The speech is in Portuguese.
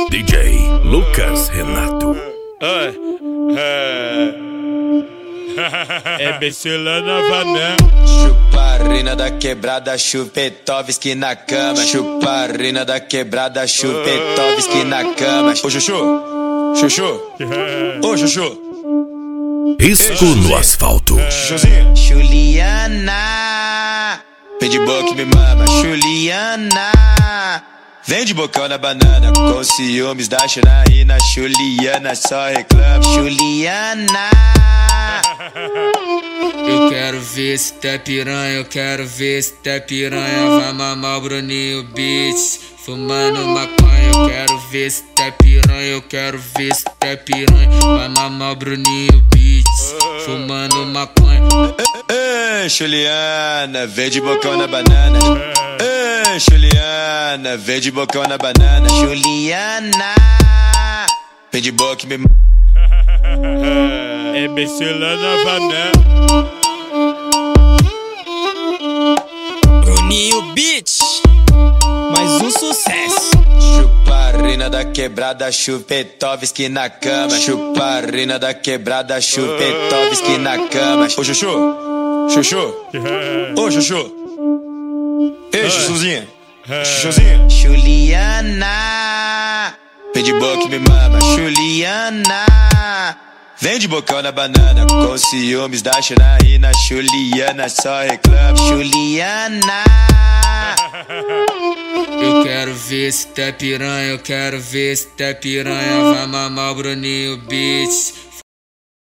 DJ Lucas Renato. É BC lá na Vané. Chuparina da quebrada, Chupetovski na cama. Chuparina da quebrada, Chupetovski na cama. Ô Chuchu, Chuchu, ô Chuchu. Risco no asfalto. Chuchuzinha. Juliana, vem de boca e me mama. Juliana, vem de bocão na banana. Com ciúmes da Janaína. Juliana só reclama. Juliana, eu quero ver se tá piranha, eu quero ver se tá piranha. Vai mamar o Bruninho Beats, fumando maconha. Eu quero ver se tá piranha, eu quero ver se tá piranha. Vai mamar o Bruninho Beats, fumando maconha. Ei, Juliana, vem de bocão na banana. Ei, Juliana, vem de bocão na banana. Juliana, vem de boca e me... É BC lá na Vané. Bruninho Beats, mais um sucesso. Chuparina da quebrada, Chupetovski na cama. Chuparina da quebrada, Chupetovski na cama. Ô Chuchu, Chuchu, ô Chuchu. Ei, Chuchuzinha, Chuchuzinha. Juliana, vem de boca e me mama. Juliana, vem de bocão na banana. Com ciúmes da Janaína. Juliana só reclama. Juliana, eu quero ver se tá piranha, eu quero ver se tá piranha. Vai mamar o Bruninho Beats,